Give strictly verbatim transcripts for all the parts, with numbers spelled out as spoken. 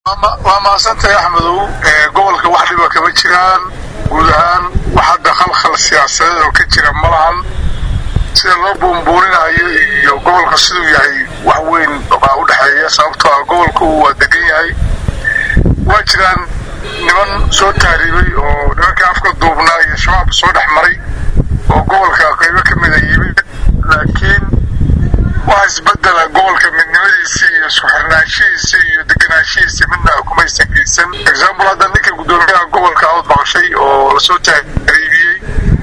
waa maasantay Axmedow ee gobolka wax dhiba kama jiraan guud ahaan waxa dakhal khal siyaasadeed oo ka jira malahan sida loo buunbuurinayo iyo gobolka sidoo yahay wax weyn oo u dhaxeeya sababtoo ah gobolku waa degan yahay waa jiraan niman soo taariibay oo nimanka afka duubnaa iyo shabaab soo dhaxmaray oo gobolka qaybo ka mid ah yimid laakiin waxa isbedela gobolka midnimadiisa iyo isku xirnaanshihiisa iyo deganaanshihiisa midna kumaysan geysan example hadda ninka gudoomiyaha gobolka aad baqshay oo la soo taariibiyey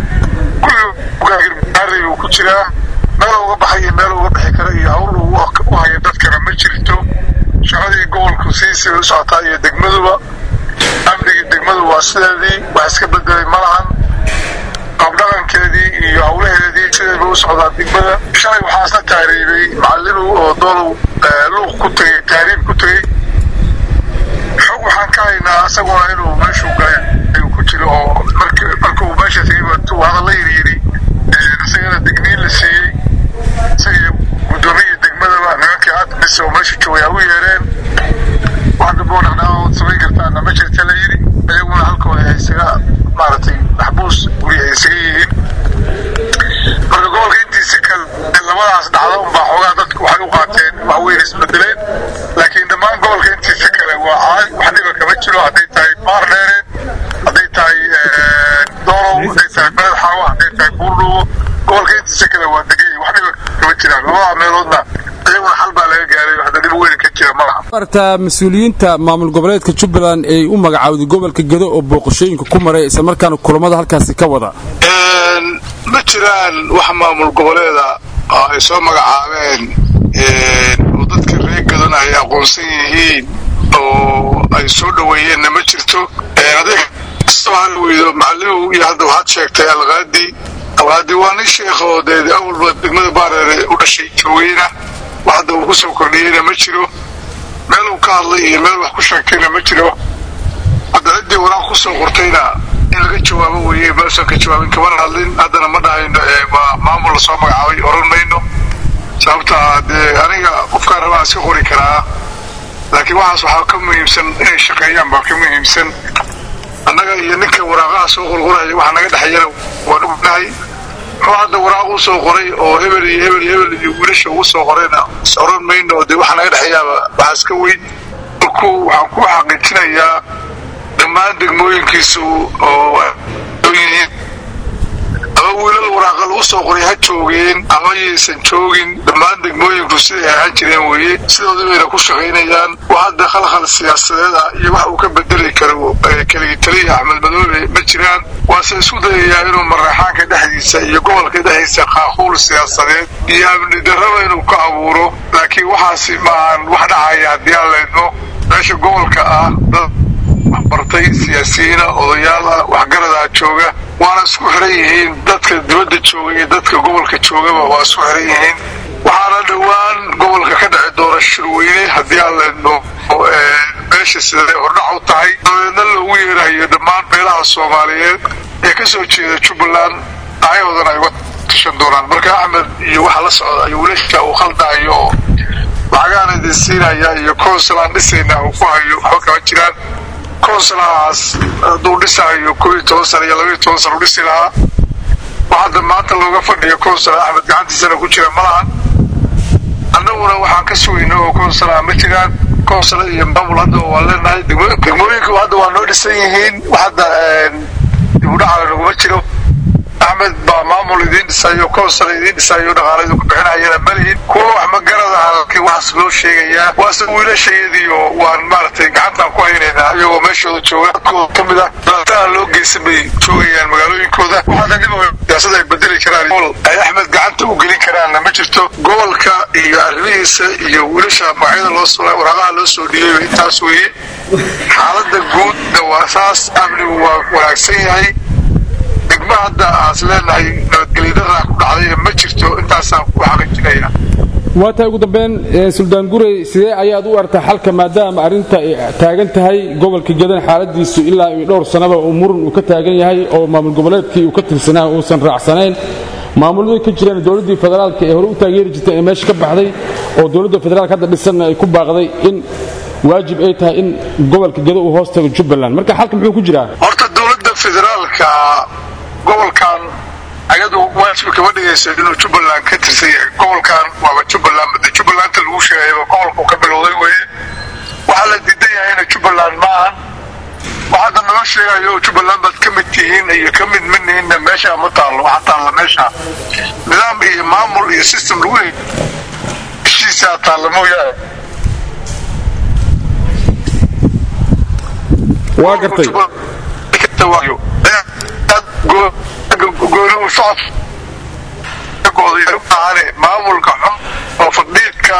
kulli uu ku jiraa meel uga baxay meel uga bixi kara iyo hawl uu hayo dadkana ma jirto shaqadii gobolku siisa u socotaa iyo degmaduba amniga degmadu waa sideedii wax iska bedelay malahan qabdhaqankeedii iyo hawlaheedii sideedii u socdaa degmada shalay waxaa isla taariibay macallinu oo doolow luuq ku tagay taariib ku tagay xog waxaan ka haynaa asaguna inuu meeshuu galay ku jiro oo markuu meesha tagay baa hadalla yiri yiri isagana degniin la siiyey isaga gudoomiyaha degmadaba nimankii admis oo meesha joogay u yeereen wax damboo dhacdhaa ood samayn kartaana ma jirta la yidhi ayaguna halkooda ay isaga maaragtay maxbuus guri ay isaga yihiin marka gobolka intiisa kale labadaas dhacdo unbaa xoogaa dadku waxay u qaateen wax weyn isbedeleen laakiin dhammaan gobolka intiisa kale waa caadi wax dhiba kama jiro hadday tahay baardheere hadday tahay doolow hadday tahay beled xaawa hadday tahay buurdhuwo gobolka intiisa kale waa degay wax dhiba kama jiraan labada meeloodna ayaguna xal baa laga gaaray waxda dhib weyn ka jira malaha marta mas'uuliyiinta maamul goboleedka Jubbaland ay u magacaawday gobolka Gedo oo booqashooyinka ku maray isla markaana kulamada halkaas ka wada een ma jiraan wax maamul goboleeda ay soo magacaabeen een oo dadka reer Gedona ay aqoonsan yihiin oo ay soo dhaweeyeen ma jirto een adeeg soo weydo macallin iyo hadda waxaad sheegtay alqaadi alqaadi waa nin sheekh oo deeday awalba degmada Baareere u dhashay joogayna waxda uu ku soo kordhiyay ma jiro meel uu ka hadlay iyo meel wax ku sheegtayna ma jiro hadda cidii waraaq ku soo qortayna in laga jawaabo weeye meesha ka jawaabin kama hadlin haddana ma dhahayno waa maamul soo magacaabay oran mayno sababta aniga qofka rabaa si qori karaa laakiin waxaas waxa ka muhiimsan inay shaqeeyaan baa ka muhiimsan annaga iyo ninka waraaqaha soo qorqoray waxa naga dhaxayna waa dhugnahay hadda waraaq uu soo qoray oo hebel iyo hebel hebel iyo wiilasha uu soo qorayna oran mayno de waxa naga dhaxayaaba waxa iska weyn ku waxaan ku xaqiijinayaa dhammaan degmooyinkiisu oo ama wiilal waraaqa lagu soo qoray ha joogeen ama aysan joogin dhammaan degmooyinku siday ahaan jireen weeye sidooda bayna ku shaqaynayaan waa hadda khalkhal siyaasadeed ah iyo wax uu ka bedeli karo keligii taliya Axmed Madoobe ma jiraan waase isku dayayaa inuu maraxaanka dhexdiisa iyo gobolka dhexdiisa qaaqul siyaasadeed iyo amni darrada inuu ka abuuro laakiin waxaasi maahan wax dhacaya haddii aan leedno meesha gobolka ah bartay siyaasiyiina odayaala waxgarada jooga waana isku xiran yihiin dadka dibadda jooga iyo dadka gobolka joogaba waa isku xiran yihiin waxaana dhawaan gobolka ka dhici doona shirweyne haddii aan leedno meesha siday hordhac u tahay dabeedna loogu yeerayo dhammaan beelaha Soomaaliyeed ee ka soo jeeda Jubbaland ayadoodana ay uga tashan doonaan marka Axmed iyo waxa la socda iyo wiilasha uu khaldayo waxaana idinsiinaya iyo konsulaan dhisayna uu ku hayo waxa kama jiraan konsulaas duu dhisayo koob iyo toban sano iyo laba iyo toban sano dhisi lahaa waxaad maanta looga fadhiyo konsul Axmed gacantiisana ku jira malahan annaguna waxaan ka sugaynaa oo konsulaa ma jiraan konsul iyo maamul hadda waa leenahay degmooyinku hadda waa noo dhisan yihiin waxda dib u dhaca laguma jiro Axmed baa maamul idin dhisayo konsul idin dhisayo dhaqaalaha ku bixinayana malihin kuwa wax ma garada halkii wax loo sheegayaa waa soo wiilashayadii oo waan maartay gacanta ku haynayna ayagoo meeshooda jooga kamid ah dadka loo geysay joogayaan magaalooyinkooda waxa dib u siyaasada ay bedeli karaan ay Axmed gacanta u gelin karaan ma jirto gobolka iyo arrimihiisa iyo wiilasha magacyada loo soo waraaqaha loo soo dhigay intaas weeye xaaladda guud dawaasaas amnigu waa wanaagsan yahay hadda asleenahay nabadgelyada ku dhacday ma jirto intaas aan ku xaqiijinaya waata ugu dambeyn Suldaan Gurey sidee ayaad u aragtaa xalka maadaama arinta ay taagan tahay gobolka Gedo xaaladiisu ilaa dhowr sanaba oo muran uu ka taagan yahay oo maamul goboleedkii uu ka tirsanaa oo san raacsanayn maamulada ka jireen dawladda federaalka ee hore u taageeri jirtay ee meesha ka baxday oo dawladda federaalka hadda dhisan ay ku baaqday in waajib ay tahay in gobolka Gedo uu hoos tago Jubbaland marka halka muxuu ku jiraa horta dawladda federaalka gobolkan ayadu waajib ka wadayay inuu Jubbaland ka tirsan gobolkan waa Jubbaland mid Jubbaland lagu sheegay gobolku ka bilowday way waxa la diiday in Jubbaland ma waxa noo sheegayo Jubbaland bad ka mid yihiin iyo ka mid minna meesha ma taalo waxa taalo meesha nidaam iyo maamul iyo system lagu heshiisa taalo mooyaa waa gartay tawayo go go shop go'aane maamulka oo fadhiidka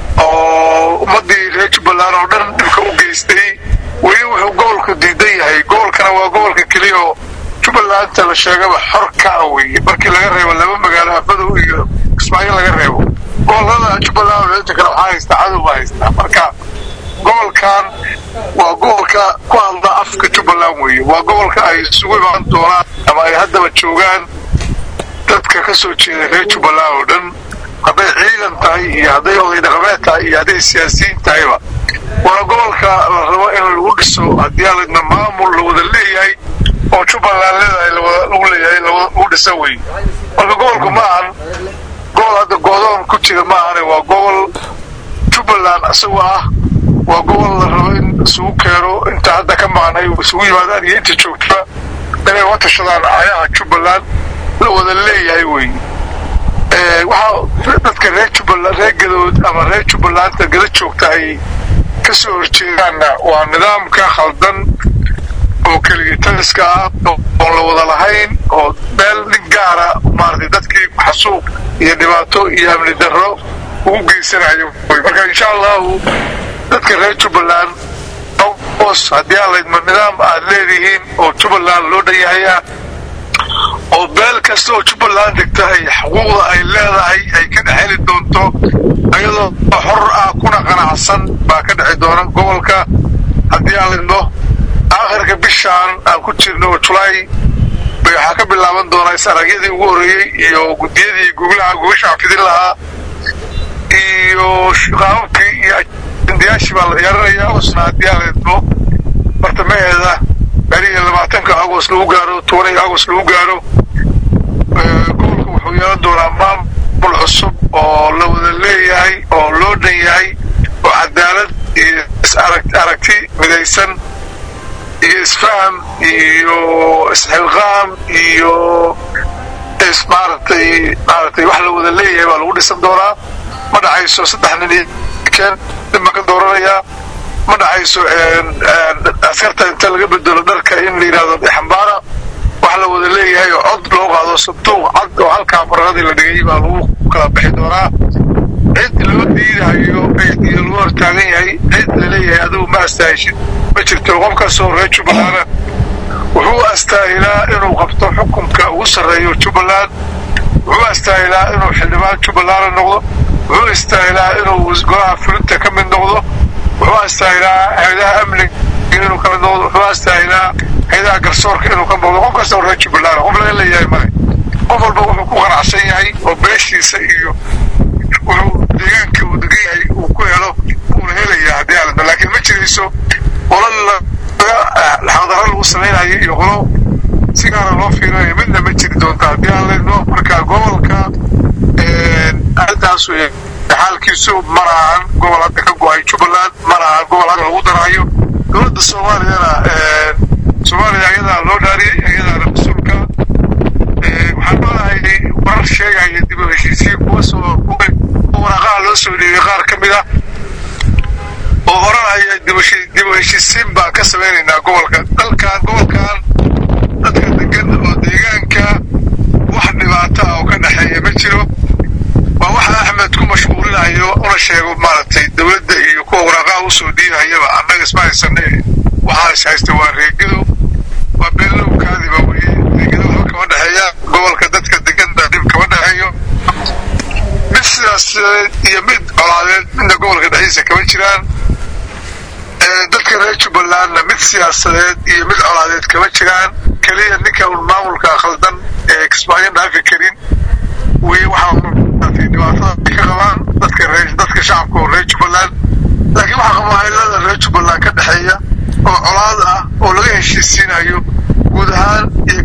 oo ummadii reer Jubbaland oo dhan dhibka u geystay way wuxuu gobolka diiday yahay gobolkana waa gobolka kaliya Jubbaland la sheegay xor ka away markii laga reebo laba magaalo Afmadow iyo Kismaayo laga reebo gobolada Jubbaland inta kale waxa haysta cadow haysta marka gobolkan waa gobolka ku hadla afka Jubbaland way waa gobolka ay isugu imaan doonaan ama ay hadda joogaan dadka ka soo jeeda reer Jubbaland oo dhan haday ciidan tahay iyo haday oday dhaqameed tahay iyo haday siyaasiyiin tahay waa gobolka la rabo in lagu dhiso hadiyadna maamul la wada leeyahay oo Jubbaland leedahay lagu leeyahay lagu dhiso way marka gobolku ma ahan gobol hadda go'doon ku jira ma ahan waa gobol Jubbaland asoo ah waa gobol la rabo in suu keero inta hadda ka maqnay suu yimaadaan iyo inta joogta inay wata shadaan ayaha Jubbaland la wada leeyahay way ee waxa dadka reer Jubbaland reer Gedo ama reer Jubbaland Gedo joogta ay ka soo horjeedaan waa nidaamka khaldan oo kaliya taliska oo la wada lahayn oo meel gaara maartay dadkii xasuuq iyo dhibaato iyo amni darro ugu geysanayo marka insha Allah dadka reer Jubbaland oo hadii ay nidaam aad leeyihiin oo Jubbaland loo dhayahay oo beel kasta oo Jubbaland degtahay xuquuqda ay leedahay ay ka dhaxeli doonto ayadoo xor ah kuna qanacsan baa ka dhaxay doona gobolka hadii aan loo aakhirka bishaan aan ku jirno July bay waxa ka bilaaban doona saragyadii ugu horeeyay iyo gudiyadii gobolaha gobasha fidin lahaa iyo shaqaalkii iyo indiyaashi baa la yaranayaa oo sanadii aan loo bartamaheeda bari labaatanka August lagu gaaro toban August lagu gaaro gobolku wuxuu yeelan doonaa maamul cusub oo la wada leeyahay oo loo dhan yahay oo cadaalad iyo aragti midaysan iyo isfaham iyo isxilqaam iyo ismaartay maartay wax la wada leeyahay waa lagu dhisan doonaa ma dhacayso saddex nin kan dib ka dooranaya ma dhacayso askarta inta laga bedelo dharka in la yiraahdo xambaara wax la wada leeyahay oo cod loo qaado sabtuun cad oo halka farqadii la dhigay baa lagu kala bixi doonaa cid loo diidayo ay loo taagan yahay cid la leeyahay aduu ma astaayshid ma jirto qofka soo reer Jubbaland wuxuu astaayilaa inuu qabto xukunka ugu sareeyo Jubbaland wuxuu astaayilaa inuu xildhibaan Jubbaland noqdo wuxuu astaayilaa inuu golaha fulinta ka mid noqdo wuxuu astaayilaa hay'adaha amniga inuu ka mid noqdo wuxuu astaayilaa hay'adaha garsoorka inuu ka noqdo qofka soo reer Jubbaland qof laga leeyahay ma qof walba wuxuu ku qanacsan yahay oo beeshiisa iyo wuxuu deegaanka uu degan yahay uu ku helo uu helayaa hadii aan laakiin ma jirayso qolada la xadaro lagu sameeyayo iyo qolo si gaar ah loo fiirinayo midna ma jiri doonta hadii aan leeyahay marka gobolka ee aadaas weey xaalkiisu maraan gobolka ka go'ay Jubbaland maraan gobolka lagu darayo dowladda Soomaaliya ee Soomaaliya ayada loo dhaariyay ayada rasuulka ee waxaan leeyahay war sheegay dib u heshiisiin kuwa soo waraqa loo soo dhigay qaar kamid ah oo horaaya dib u heshiisiin baa ka sameeynaa gobolka dalkan gobolkan dadka degan oo deegaanka wax dhibaato ah oo ka dhaxeeya ma jiro waa waxa Axmed ku mashquulinayo oo sheego maartay dawladda iyo kuwa waraqa u soo dhiirayaba annaga ismaaysane waxa haysta waa reegado waa beelow kaadiba weeye reegado waxa ka dhaxeeya gobolka dadka degan dib ka dhaxeeyo sidaas iyo mid coladeed inta gobolka dhexdiisa kama jiraan dadka reer Jubbaland mid siyaasadeed iyo mid coladeed kama jiraan kaliya ninka maamulka khaldan ee Kismaayo dhaafi karin way waxa dhibaatada ka qabaan dadka reer dadka shacabka reer Jubbaland laakiin waxa qabaa'ilada reer Jubbaland ka dhaxeeya oo colaad ah oo laga heshiisiinayo guud ahaan